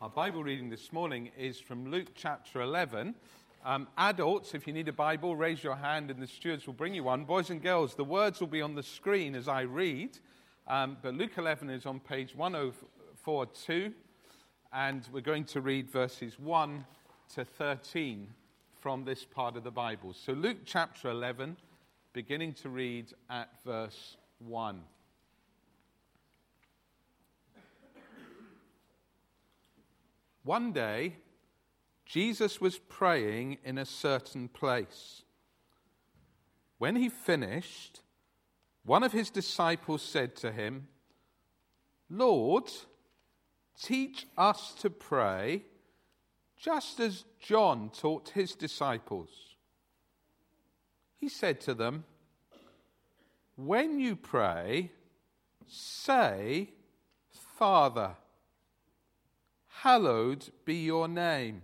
Our Bible reading this morning is from Luke chapter 11. Adults, if you need a Bible, raise your hand and the stewards will bring you one. Boys and girls, the words will be on the screen as I read. But Luke 11 is on page 1042, and we're going to read verses 1 to 13 from this part of the Bible. So Luke chapter 11, beginning to read at verse 1. One day, Jesus was praying in a certain place. When he finished, one of his disciples said to him, "Lord, teach us to pray, just as John taught his disciples." He said to them, "When you pray, say, 'Father, hallowed be your name.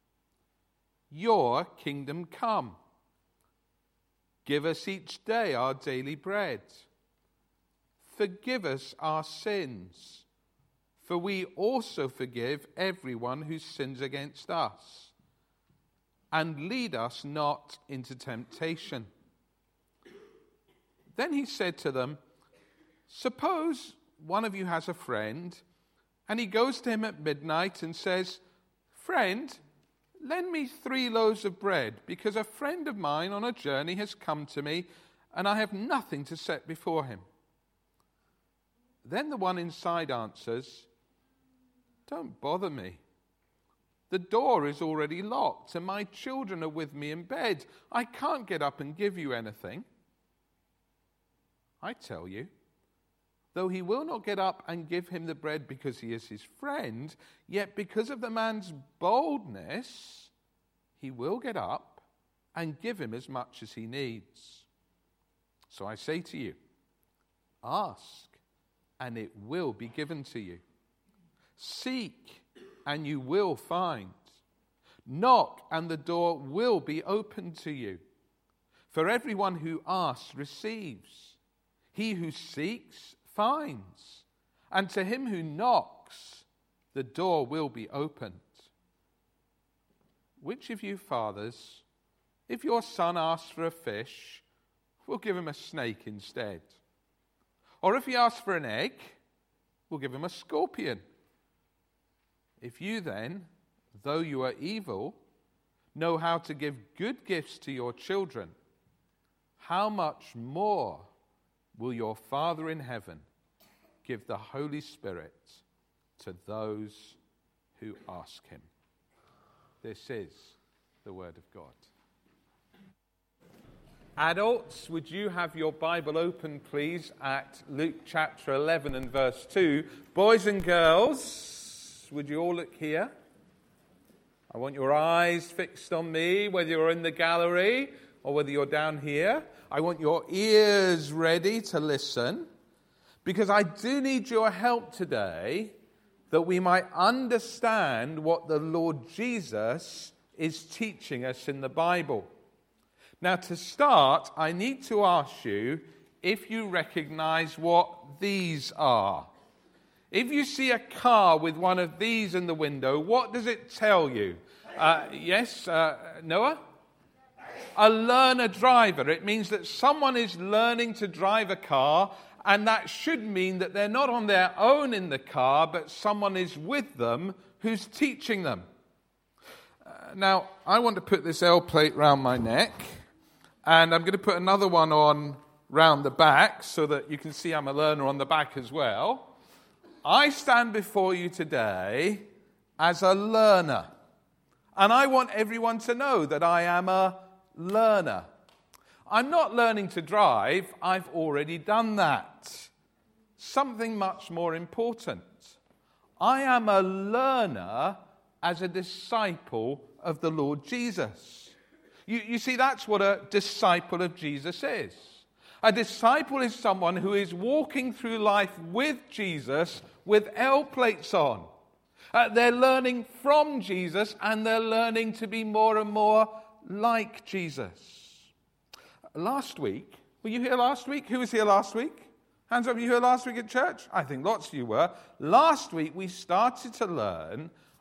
Your kingdom come. Give us each day our daily bread. Forgive us our sins, for we also forgive everyone who sins against us. And lead us not into temptation." Then he said to them, "Suppose one of you has a friend, and he goes to him at midnight and says, 'Friend, lend me 3 loaves of bread, because a friend of mine on a journey has come to me, and I have nothing to set before him.' Then the one inside answers, 'Don't bother me. The door is already locked, and my children are with me in bed. I can't get up and give you anything.' I tell you, though he will not get up and give him the bread because he is his friend, yet because of the man's boldness, he will get up and give him as much as he needs. So I say to you, ask, and it will be given to you. Seek, and you will find. Knock, and the door will be opened to you. For everyone who asks receives. He who seeks finds, and to him who knocks, the door will be opened. Which of you fathers, if your son asks for a fish, will give him a snake instead? Or if he asks for an egg, will give him a scorpion? If you then, though you are evil, know how to give good gifts to your children, how much more will your Father in heaven give the Holy Spirit to those who ask him?" This is the word of God. Adults, would you have your Bible open, please, at Luke chapter 11 and verse 2. Boys and girls, would you all look here? I want your eyes fixed on me, whether you're in the gallery or whether you're down here. I want your ears ready to listen, because I do need your help today that we might understand what the Lord Jesus is teaching us in the Bible. Now, to start, I need to ask you if you recognize what these are. If you see a car with one of these in the window, what does it tell you? Yes, Noah? A learner driver. It means that someone is learning to drive a car, and that should mean that they're not on their own in the car, but someone is with them who's teaching them. Now, I want to put this L plate round my neck, and I'm going to put another one on round the back so that you can see I'm a learner on the back as well. I stand before you today as a learner, and I want everyone to know that I am a learner. I'm not learning to drive. I've already done that. Something much more important. I am a learner as a disciple of the Lord Jesus. You see, that's what a disciple of Jesus is. A disciple is someone who is walking through life with Jesus with L plates on. They're learning from Jesus, and they're learning to be more and more like Jesus. Last week, were you here last week? Who was here last week? Hands up, you here last week at church? I think lots of you were. Last week we started to learn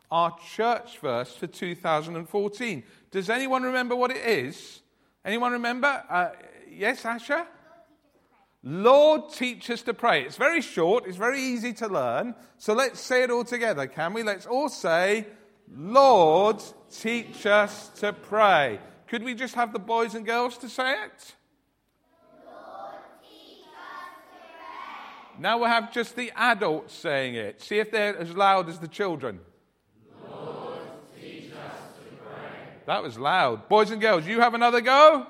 our church verse for 2014. Does anyone remember what it is? Anyone remember? Yes, Asha? Lord, teach us to pray. It's very short. It's very easy to learn. So let's say it all together, can we? Let's all say, Lord, teach us to pray. Could we just have the boys and girls to say it? Lord, teach us to pray. Now we'll have just the adults saying it. See if they're as loud as the children. Lord, teach us to pray. That was loud. Boys and girls, you have another go?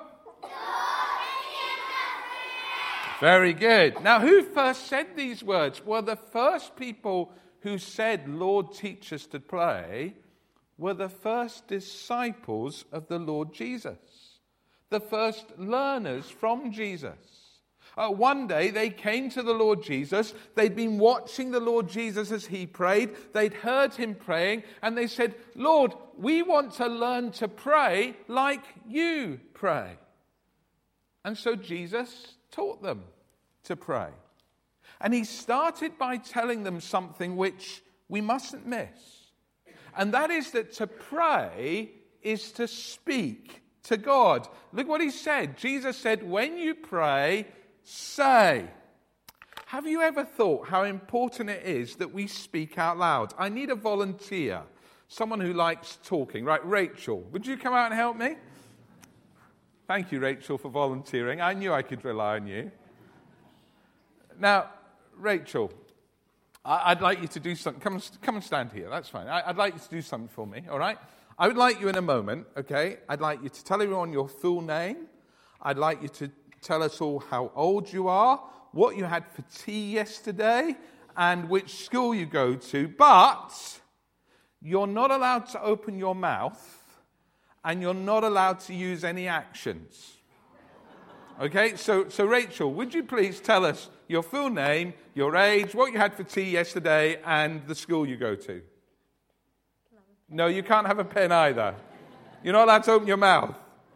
Very good. Now, who first said these words? Well, the first people who said, Lord, teach us to pray, were the first disciples of the Lord Jesus, the first learners from Jesus. One day, they came to the Lord Jesus. They'd been watching the Lord Jesus as he prayed. They'd heard him praying, and they said, Lord, we want to learn to pray like you pray. And so Jesus taught them to pray. And he started by telling them something which we mustn't miss. And that is that to pray is to speak to God. Look what he said. Jesus said, when you pray, say. Have you ever thought how important it is that we speak out loud? I need a volunteer, someone who likes talking. Right, Rachel, would you come out and help me? Thank you, Rachel, for volunteering. I knew I could rely on you. Now, Rachel, I'd like you to do something. Come and stand here. That's fine. I'd like you to do something for me, all right? I would like you in a moment, okay? I'd like you to tell everyone your full name. I'd like you to tell us all how old you are, what you had for tea yesterday, and which school you go to. But you're not allowed to open your mouth, and you're not allowed to use any actions. Okay, so Rachel, would you please tell us your full name, your age, what you had for tea yesterday, and the school you go to? No, you can't have a pen either. You're not allowed to open your mouth.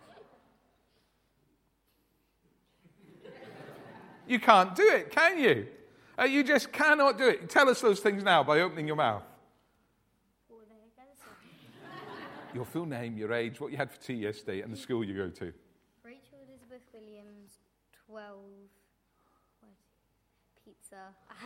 You can't do it, can you? You just cannot do it. Tell us those things now by opening your mouth. Your full name, your age, what you had for tea yesterday, and the school you go to. Rachel Elizabeth Williams, 12, pizza,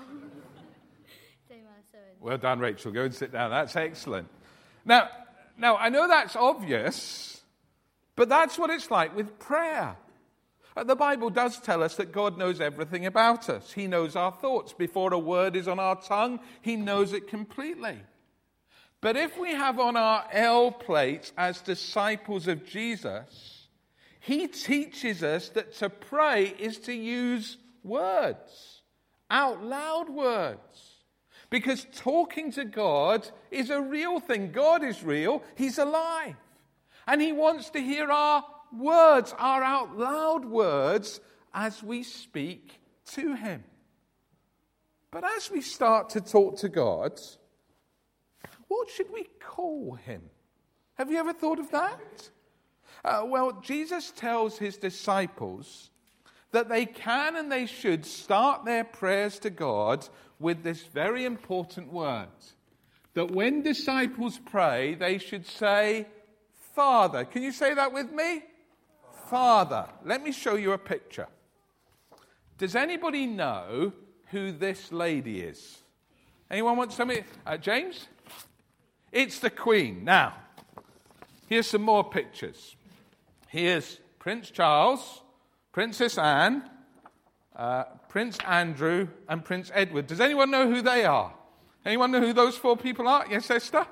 Well done, Rachel. Go and sit down. That's excellent. Now, I know that's obvious, but that's what it's like with prayer. The Bible does tell us that God knows everything about us. He knows our thoughts. Before a word is on our tongue, he knows it completely. But if we have on our L plates as disciples of Jesus, he teaches us that to pray is to use words, out loud words. Because talking to God is a real thing. God is real. He's alive. And he wants to hear our words, our out loud words, as we speak to him. But as we start to talk to God, what should we call him? Have you ever thought of that? Well, Jesus tells his disciples that they can and they should start their prayers to God with this very important word. That when disciples pray, they should say, Father. Can you say that with me? Father. Let me show you a picture. Does anybody know who this lady is? Anyone want to tell me? James? It's the Queen. Now, here's some more pictures. Here's Prince Charles, Princess Anne, Prince Andrew, and Prince Edward. Does anyone know who they are? Anyone know who those four people are? Yes, Esther?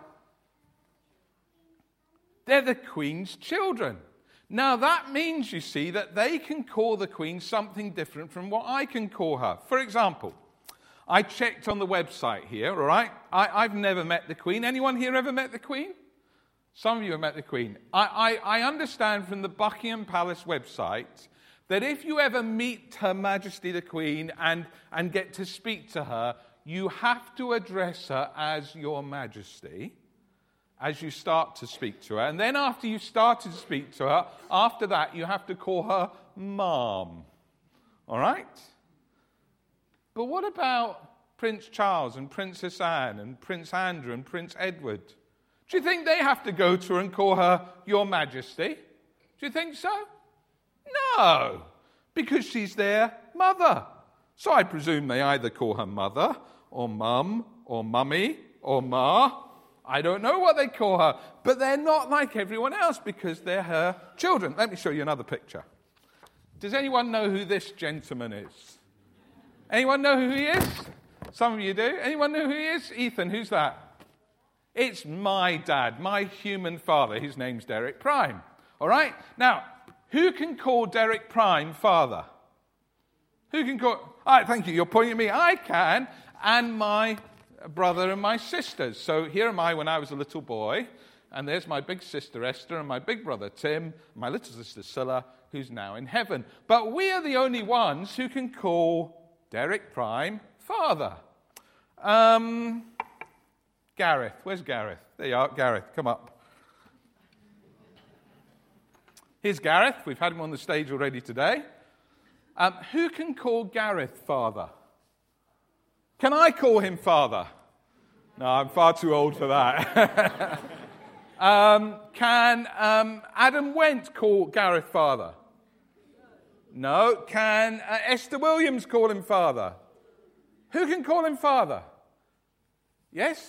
They're the Queen's children. Now, that means, you see, that they can call the Queen something different from what I can call her. For example, I checked on the website here, all right? I've never met the Queen. Anyone here ever met the Queen? Some of you have met the Queen. I understand from the Buckingham Palace website that if you ever meet Her Majesty the Queen and get to speak to her, you have to address her as Your Majesty as you start to speak to her. And then after you've started to speak to her, after that you have to call her Mom. All right? But what about Prince Charles and Princess Anne and Prince Andrew and Prince Edward? Do you think they have to go to her and call her Your Majesty? Do you think so? No, because she's their mother. So I presume they either call her mother or mum or mummy or ma. I don't know what they call her, but they're not like everyone else because they're her children. Let me show you another picture. Does anyone know who this gentleman is? Anyone know who he is? Some of you do. Anyone know who he is? Ethan, who's that? It's my dad, my human father. His name's Derek Prime. All right? Now, who can call Derek Prime father? Who can call... All right, thank you. You're pointing at me. I can. And my brother and my sisters. So here am I when I was a little boy, and there's my big sister Esther and my big brother Tim, my little sister Scylla, who's now in heaven. But we are the only ones who can call Derek Prime father. Gareth, where's Gareth? There you are, Gareth, come up. Here's Gareth. We've had him on the stage already today. Who can call Gareth father? Can I call him father? No, I'm far too old for that. Can Adam Went call Gareth father? No. Can Esther Williams call him father? Who can call him father? Yes?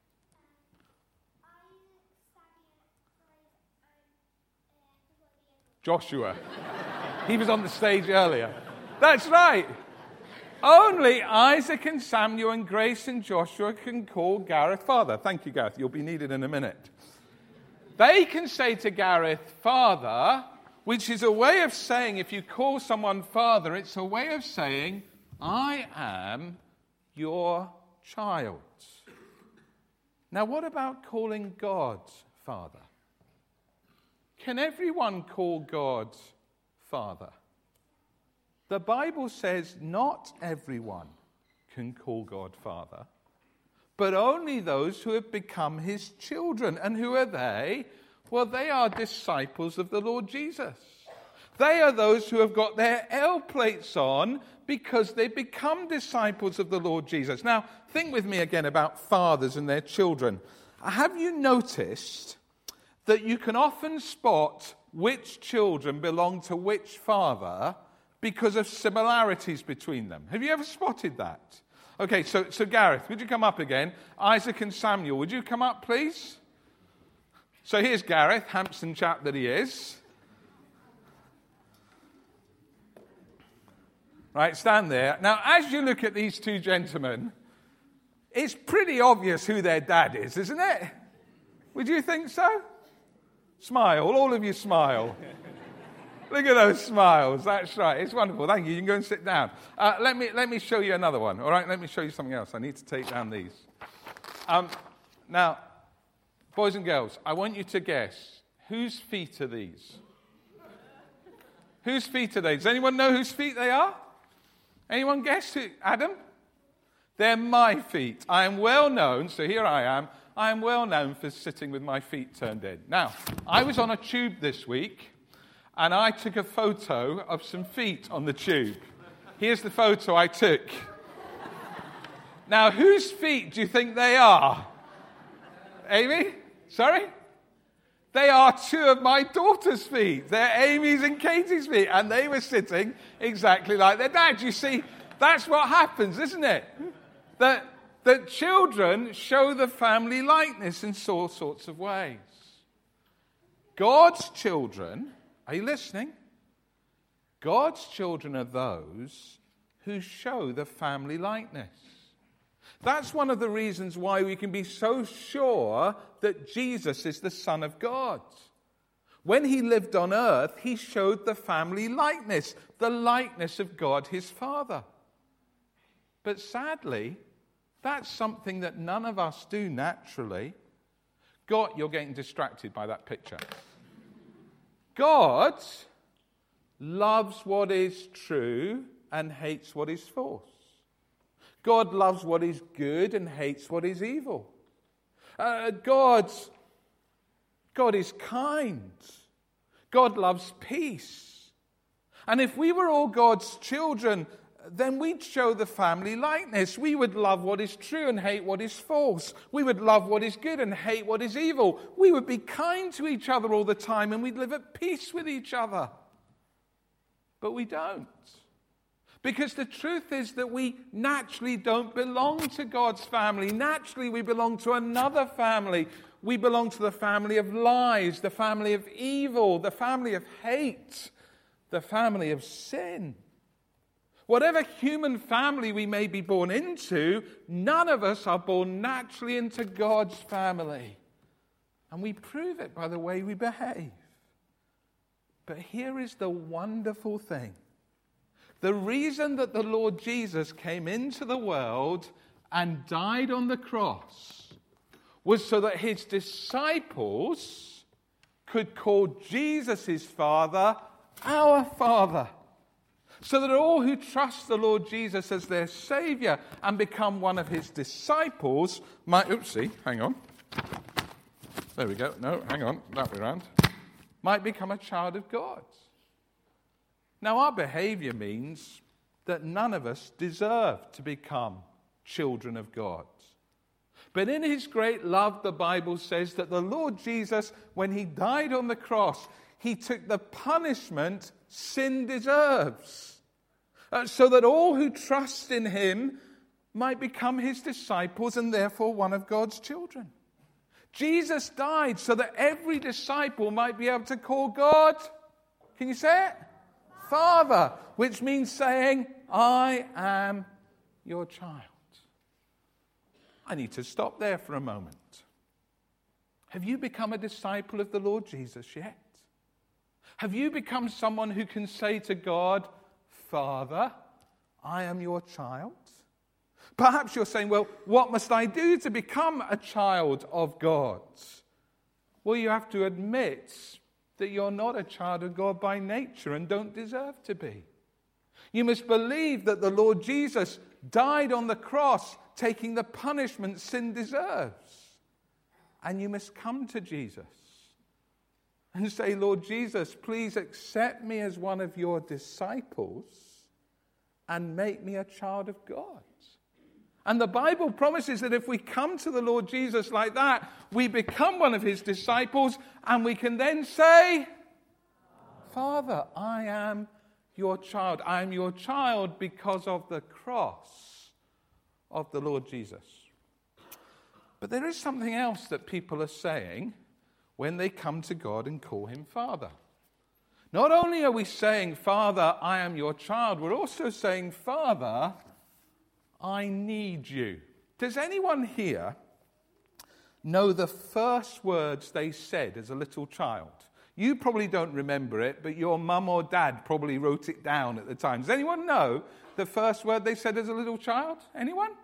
Joshua. He was on the stage earlier. That's right. Only Isaac and Samuel and Grace and Joshua can call Gareth father. Thank you, Gareth. You'll be needed in a minute. They can say to Gareth father, which is a way of saying, if you call someone father, it's a way of saying, I am your child. Now, what about calling God father? Can everyone call God father? The Bible says not everyone can call God father, but only those who have become his children. And who are they? Well, they are disciples of the Lord Jesus. They are those who have got their L plates on because they become disciples of the Lord Jesus. Now, think with me again about fathers and their children. Have you noticed that you can often spot which children belong to which father because of similarities between them? Have you ever spotted that? Okay, so Gareth, would you come up again? Isaac and Samuel, would you come up, please? So here's Gareth, Hampson chap that he is. Right, stand there. Now, as you look at these two gentlemen, it's pretty obvious who their dad is, isn't it? Would you think so? Smile, all of you smile. Look at those smiles. That's right. It's wonderful. Thank you. You can go and sit down. Let me show you another one. All right, let me show you something else. I need to take down these. Now, boys and girls, I want you to guess, whose feet are these? Whose feet are they? Does anyone know whose feet they are? Anyone guess who? Adam? They're my feet. I am well known, so here I am. I am well known for sitting with my feet turned in. Now, I was on a tube this week, and I took a photo of some feet on the tube. Here's the photo I took. Now, whose feet do you think they are? Amy? Sorry? They are two of my daughter's feet. They're Amy's and Katie's feet, and they were sitting exactly like their dad. You see, that's what happens, isn't it? That children show the family likeness in all sorts of ways. God's children, are you listening? God's children are those who show the family likeness. That's one of the reasons why we can be so sure that Jesus is the Son of God. When he lived on earth, he showed the family likeness, the likeness of God, his Father. But sadly, that's something that none of us do naturally. God, you're getting distracted by that picture. God loves what is true and hates what is false. God loves what is good and hates what is evil. God is kind. God loves peace. And if we were all God's children, then we'd show the family likeness. We would love what is true and hate what is false. We would love what is good and hate what is evil. We would be kind to each other all the time, and we'd live at peace with each other. But we don't. Because the truth is that we naturally don't belong to God's family. Naturally, we belong to another family. We belong to the family of lies, the family of evil, the family of hate, the family of sin. Whatever human family we may be born into, none of us are born naturally into God's family. And we prove it by the way we behave. But here is the wonderful thing. The reason that the Lord Jesus came into the world and died on the cross was so that his disciples could call Jesus his Father our Father. So that all who trust the Lord Jesus as their Savior and become one of his disciples might... hang on. There we go. No, hang on. That way around. Might become a child of God. Now, our behavior means that none of us deserve to become children of God. But in his great love, the Bible says that the Lord Jesus, when he died on the cross, he took the punishment sin deserves. So that all who trust in him might become his disciples and therefore one of God's children. Jesus died so that every disciple might be able to call God, can you say it? Father, which means saying, I am your child. I need to stop there for a moment. Have you become a disciple of the Lord Jesus yet? Have you become someone who can say to God, Father, I am your child? Perhaps you're saying, well, what must I do to become a child of God? Well, you have to admit that you're not a child of God by nature and don't deserve to be. You must believe that the Lord Jesus died on the cross, taking the punishment sin deserves. And you must come to Jesus and say, Lord Jesus, please accept me as one of your disciples and make me a child of God. And the Bible promises that if we come to the Lord Jesus like that, we become one of his disciples, and we can then say, Father, I am your child. I am your child because of the cross of the Lord Jesus. But there is something else that people are saying when they come to God and call him Father. Not only are we saying, Father, I am your child, we're also saying, Father, I need you. Does anyone here know the first words they said as a little child? You probably don't remember it, but your mum or dad probably wrote it down at the time. Does anyone know the first word they said as a little child? Anyone?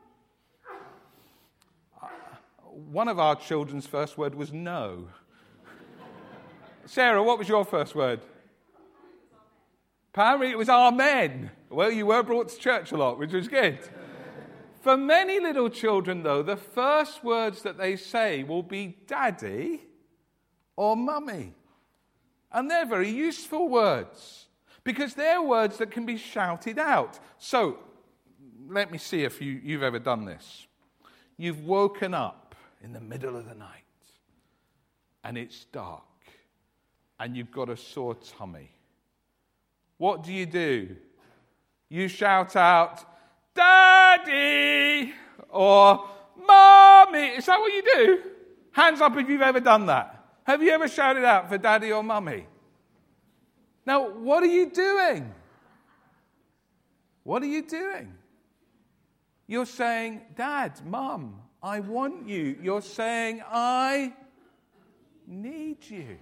One of our children's first word was no. Sarah, what was your first word? Apparently it was amen. Well, you were brought to church a lot, which was good. For many little children, though, the first words that they say will be daddy or mummy. And they're very useful words because they're words that can be shouted out. So, let me see if you've ever done this. You've woken up in the middle of the night and it's dark and you've got a sore tummy. What do? You shout out, Daddy, or Mommy. Is that what you do? Hands up if you've ever done that. Have you ever shouted out for Daddy or Mummy? Now, what are you doing? What are you doing? You're saying, Dad, Mum, I want you. You're saying, I need you.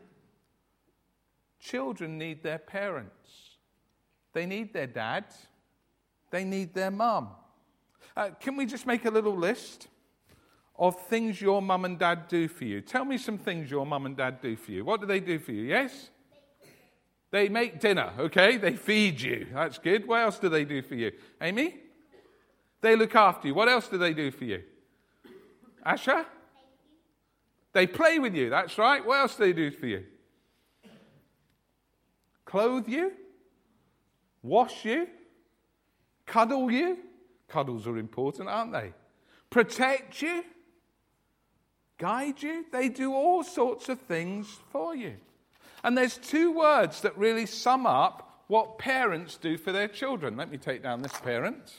Children need their parents. They need their dad. They need their mum. Can we just make a little list of things your mum and dad do for you? Tell me some things your mum and dad do for you. What do they do for you? Yes? They make dinner, okay? They feed you. That's good. What else do they do for you? Amy? They look after you. What else do they do for you? Asha? They play with you. That's right. What else do they do for you? Clothe you? Wash you? Cuddle you? Cuddles are important, aren't they? Protect you? Guide you? They do all sorts of things for you. And there's two words that really sum up what parents do for their children. Let me take down this parent.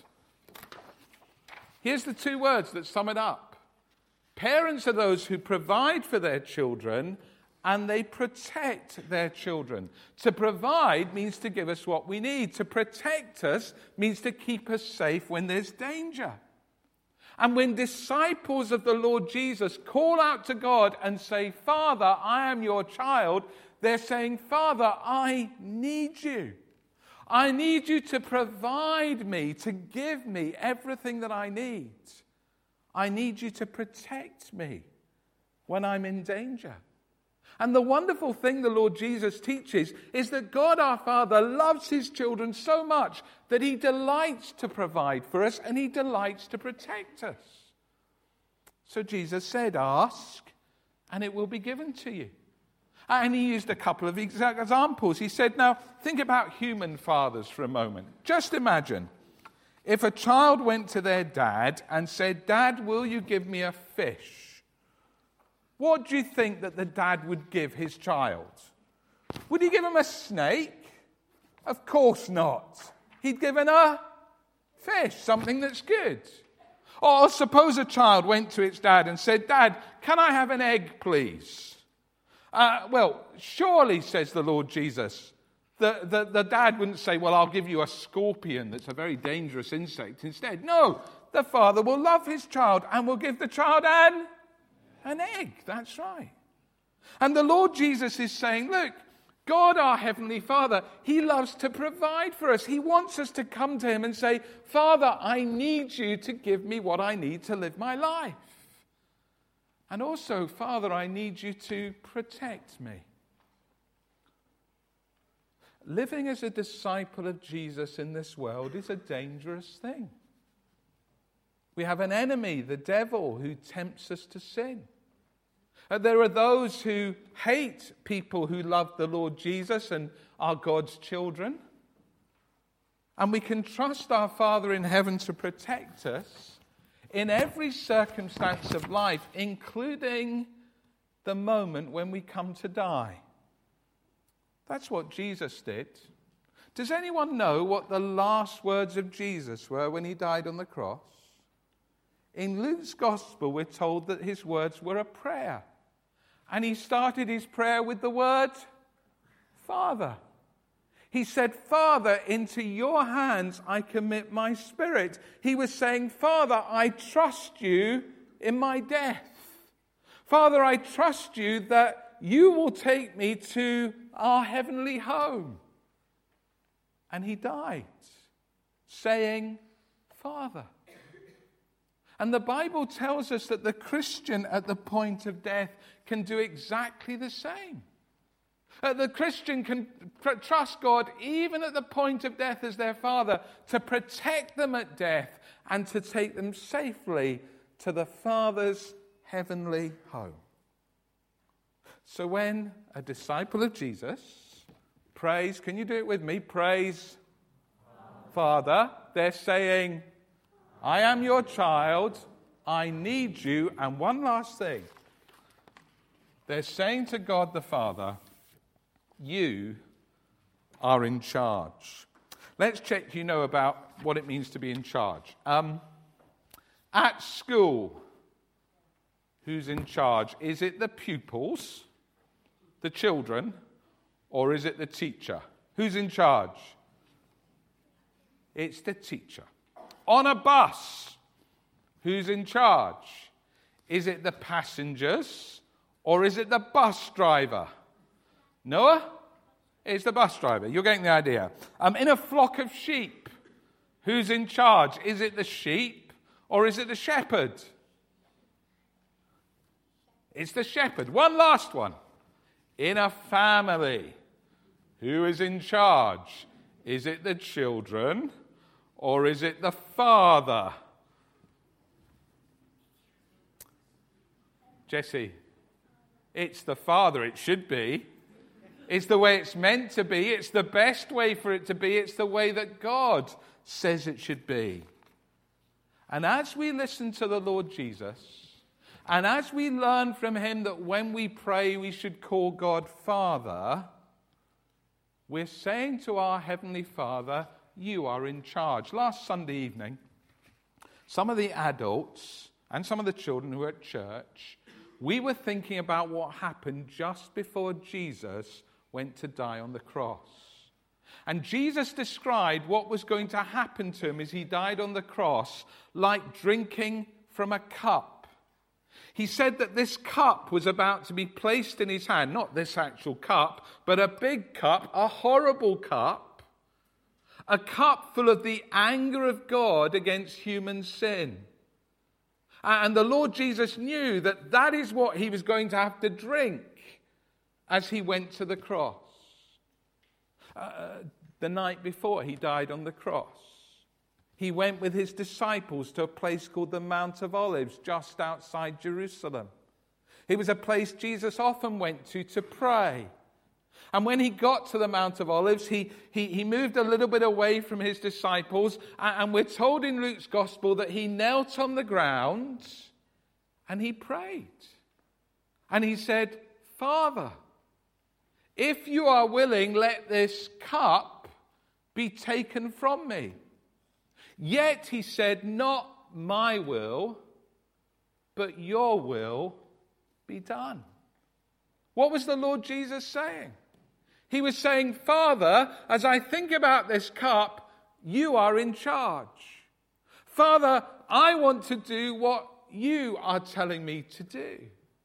Here's the two words that sum it up. Parents are those who provide for their children and they protect their children. To provide means to give us what we need. To protect us means to keep us safe when there's danger. And when disciples of the Lord Jesus call out to God and say, Father, I am your child, they're saying, Father, I need you. I need you to provide me, to give me everything that I need. I need you to protect me when I'm in danger. And the wonderful thing the Lord Jesus teaches is that God our Father loves his children so much that he delights to provide for us and he delights to protect us. So Jesus said, ask and it will be given to you. And he used a couple of examples. He said, now think about human fathers for a moment. Just imagine if a child went to their dad and said, Dad, will you give me a fish? What do you think that the dad would give his child? Would he give him a snake? Of course not. He'd give him a fish, something that's good. Or suppose a child went to its dad and said, Dad, can I have an egg, please? Well, surely, says the Lord Jesus, the dad wouldn't say, well, I'll give you a scorpion that's a very dangerous insect instead. No, the father will love his child and will give the child an egg. That's right. And the Lord Jesus is saying, look, God, our Heavenly Father, he loves to provide for us. He wants us to come to him and say, Father, I need you to give me what I need to live my life. And also, Father, I need you to protect me. Living as a disciple of Jesus in this world is a dangerous thing. We have an enemy, the devil, who tempts us to sin. There are those who hate people who love the Lord Jesus and are God's children. And we can trust our Father in heaven to protect us in every circumstance of life, including the moment when we come to die. That's what Jesus did. Does anyone know what the last words of Jesus were when he died on the cross? In Luke's Gospel, we're told that his words were a prayer. And he started his prayer with the word, Father. He said, Father, into your hands I commit my spirit. He was saying, Father, I trust you in my death. Father, I trust you that you will take me to our heavenly home. And he died, saying, Father. And the Bible tells us that the Christian at the point of death can do exactly the same. The Christian can trust God even at the point of death as their Father to protect them at death and to take them safely to the Father's heavenly home. So when a disciple of Jesus prays, can you do it with me? Praise Father. They're saying, I am your child, I need you. And one last thing. They're saying to God the Father, you are in charge. Let's check you know about what it means to be in charge. At school, who's in charge? Is it the pupils, the children, or is it the teacher? Who's in charge? It's the teacher. On a bus, who's in charge? Is it the passengers or is it the bus driver? Noah? It's the bus driver. You're getting the idea. In a flock of sheep, who's in charge? Is it the sheep or is it the shepherd? It's the shepherd. One last one. In a family, who is in charge? Is it the children or is it the father? Jesse, it's the father. It should be. It's the way it's meant to be. It's the best way for it to be. It's the way that God says it should be. And as we listen to the Lord Jesus, and as we learn from him that when we pray we should call God Father, we're saying to our Heavenly Father, you are in charge. Last Sunday evening, some of the adults and some of the children who were at church, we were thinking about what happened just before Jesus went to die on the cross. And Jesus described what was going to happen to him as he died on the cross like drinking from a cup. He said that this cup was about to be placed in his hand, not this actual cup, but a big cup, a horrible cup, a cup full of the anger of God against human sin. And the Lord Jesus knew that that is what he was going to have to drink as he went to the cross. The night before he died on the cross, he went with his disciples to a place called the Mount of Olives, just outside Jerusalem. It was a place Jesus often went to pray. And when he got to the Mount of Olives, he moved a little bit away from his disciples. And we're told in Luke's Gospel that he knelt on the ground and he prayed. And he said, Father, if you are willing, let this cup be taken from me. Yet, he said, not my will, but your will be done. What was the Lord Jesus saying? He was saying, Father, as I think about this cup, you are in charge. Father, I want to do what you are telling me to do.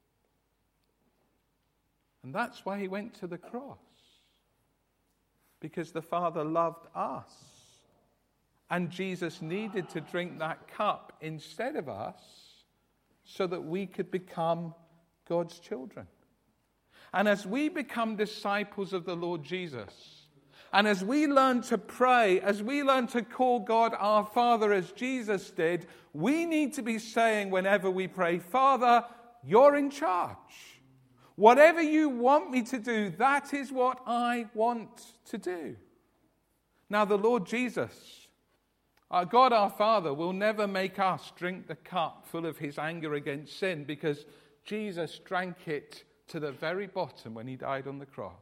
And that's why he went to the cross. Because the Father loved us. And Jesus needed to drink that cup instead of us so that we could become God's children. And as we become disciples of the Lord Jesus, and as we learn to pray, as we learn to call God our Father as Jesus did, we need to be saying whenever we pray, Father, you're in charge. Whatever you want me to do, that is what I want to do. Now the Lord Jesus, our God our Father, will never make us drink the cup full of his anger against sin, because Jesus drank it to the very bottom when he died on the cross.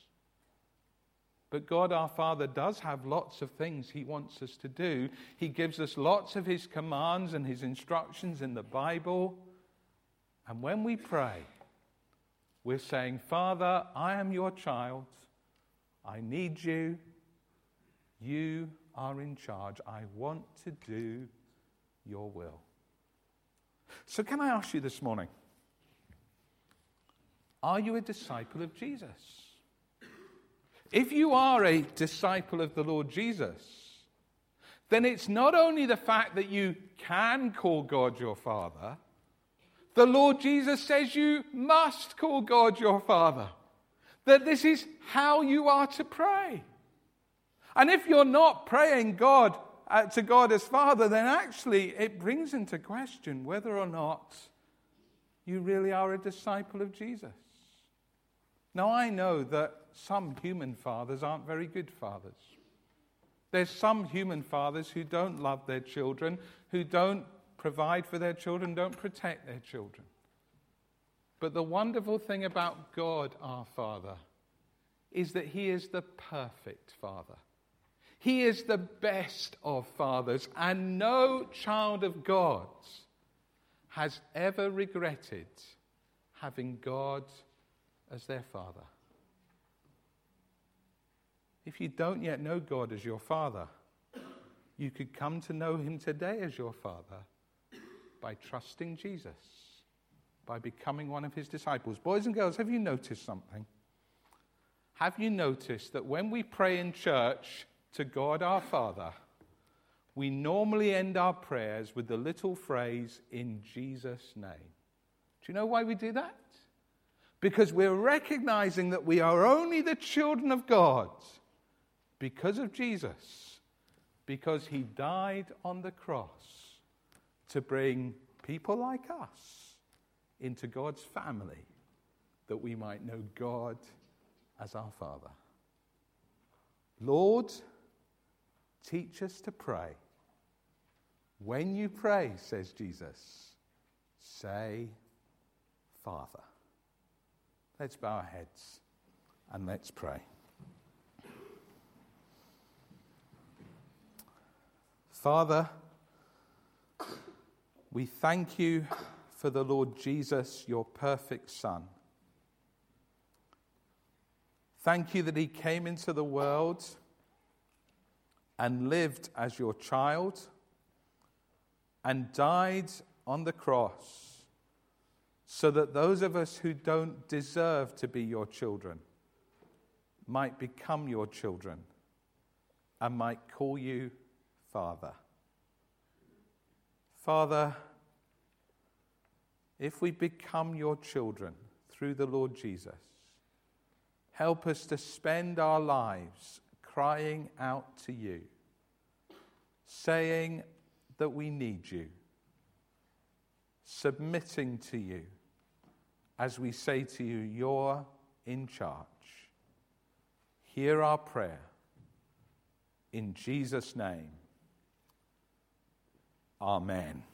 But God our Father does have lots of things he wants us to do. He gives us lots of his commands and his instructions in the Bible. And when we pray, we're saying, Father, I am your child. I need you. You are in charge. I want to do your will. So can I ask you this morning, are you a disciple of Jesus? If you are a disciple of the Lord Jesus, then it's not only the fact that you can call God your Father. The Lord Jesus says you must call God your Father. That this is how you are to pray. And if you're not praying to God as Father, then actually it brings into question whether or not you really are a disciple of Jesus. Now, I know that some human fathers aren't very good fathers. There's some human fathers who don't love their children, who don't provide for their children, don't protect their children. But the wonderful thing about God, our Father, is that he is the perfect Father. He is the best of fathers, and no child of God's has ever regretted having God as their Father. If you don't yet know God as your Father, you could come to know him today as your Father by trusting Jesus, by becoming one of his disciples. Boys and girls, have you noticed something? Have you noticed that when we pray in church to God our Father, we normally end our prayers with the little phrase, in Jesus' name? Do you know why we do that? Because we're recognizing that we are only the children of God because of Jesus, because he died on the cross to bring people like us into God's family, that we might know God as our Father. Lord, teach us to pray. When you pray, says Jesus, say, Father. Let's bow our heads and let's pray. Father, we thank you for the Lord Jesus, your perfect Son. Thank you that he came into the world and lived as your child and died on the cross so that those of us who don't deserve to be your children might become your children and might call you Father. Father, if we become your children through the Lord Jesus, help us to spend our lives crying out to you, saying that we need you, submitting to you as we say to you, you're in charge. Hear our prayer. In Jesus' name, amen.